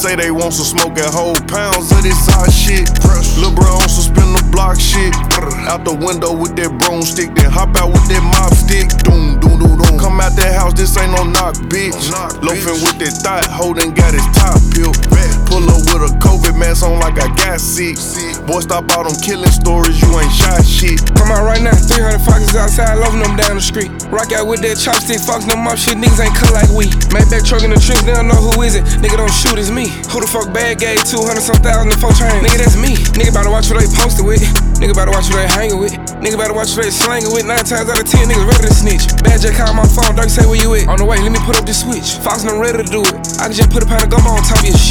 say they want some smoke and hold pounds of this hot shit. Lil' bro on some spin the block shit. Out the window with that broomstick, then hop out with that mop stick. Doom, doom, doom, doom. Come out that house, this ain't no knock, bitch. Loafing with that thought, holding got his top peeled. Pull up with a COVID mask on like I got sick. Boy, stop all them killing stories, you ain't shot shit. Come out right now, 300 foxes outside, loving them down the street. Rock out with that chopstick, fox them up shit, niggas ain't cut like we. Maybach truck in the trench, they don't know who is it. Nigga don't shoot, it's me. Who the fuck bad gave 200 some thousand to 4 train? Nigga, that's me. Nigga better watch what they posted with. Nigga better watch what they hanging with. Nigga better watch what they slanging with. 9 times out of 10, niggas ready to snitch. Bad J call my phone, Dirk say where you at? On the way, let me put up the switch. Fox and I'm ready to do it. I can just put a pound of gum on top of your shit.